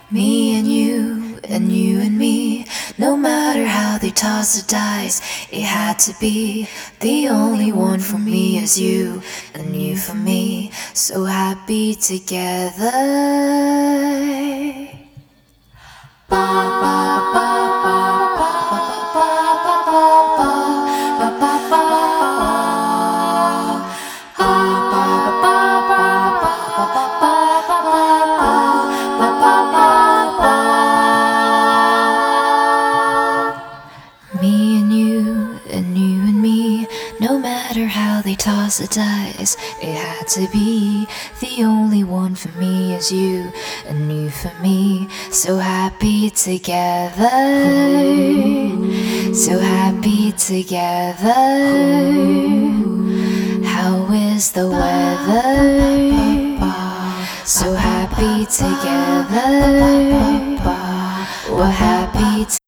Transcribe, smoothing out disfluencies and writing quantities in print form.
Me and you and me. No matter how they toss the dice, it had to be. The only one for me is you, and you for me. So happy together. Me and you and me. No matter how they toss the dice, it had to be. The only one for me is you, and you for me. So happy together, so happy together. How is the weather? So happy together, we're happy together.